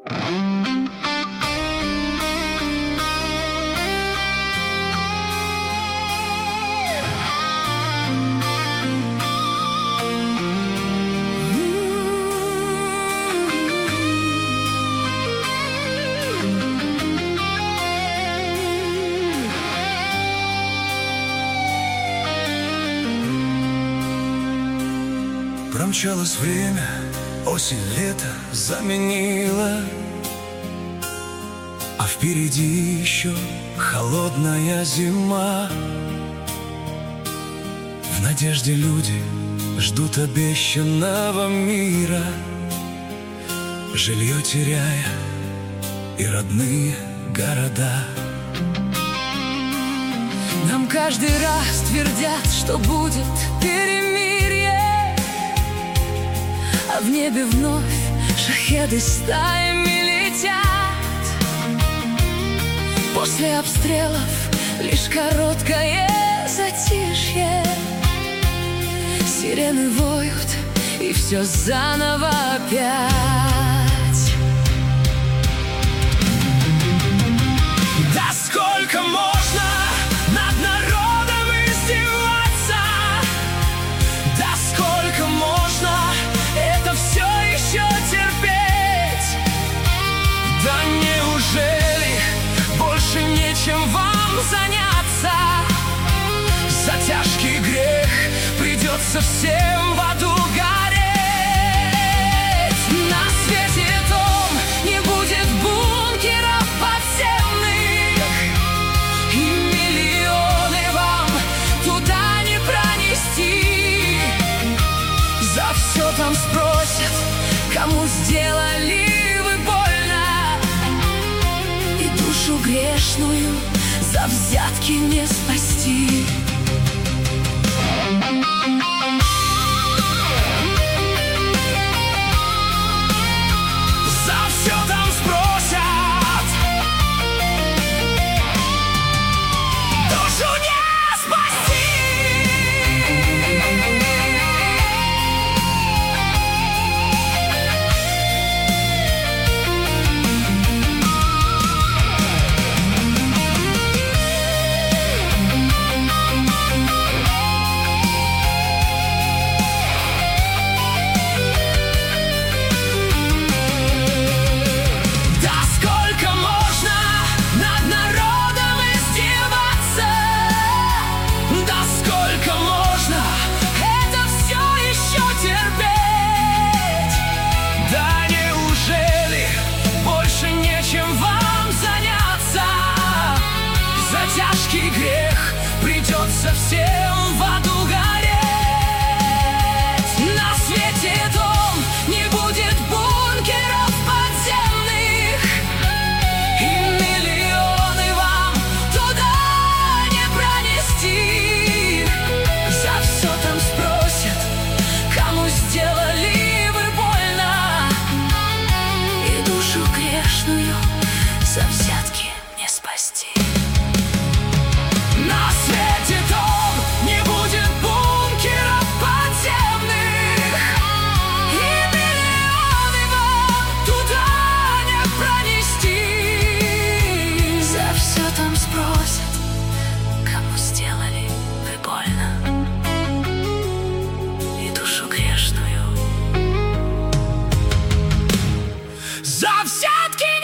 Промчалось время, осень, лето заменила, а впереди еще холодная зима. В надежде люди ждут обещанного мира, жилье теряя и родные города. Нам каждый раз твердят, что будет перемирие, а в небе вновь шахеды стаями летят. После обстрелов лишь короткое затишье, сирены воют, и все заново опять. Да сколько можно над народом издеваться? Да сколько можно это все еще терпеть? Да неужели больше нечем вам заняться? За тяжкий грех придется всем в аду гореть. На свете том не будет бункеров подземных, и миллионы вам туда не пронести. За все там спросят, кому сделали вы больно, и душу грешную за взятки не спасти. За все там спросят, душу не спасти. Тяжкий грех придется всем в аду гореть. На свете том не будет бункеров подземных, и миллионы вам туда не пронести. За все там спросят, кому сделали вы больно, и душу грешную за взятки не спасти. На свете том не будет бункеров подземных, и миллионы вам туда не пронести. За все там спросят, кому сделали вы больно, и душу грешную за взятки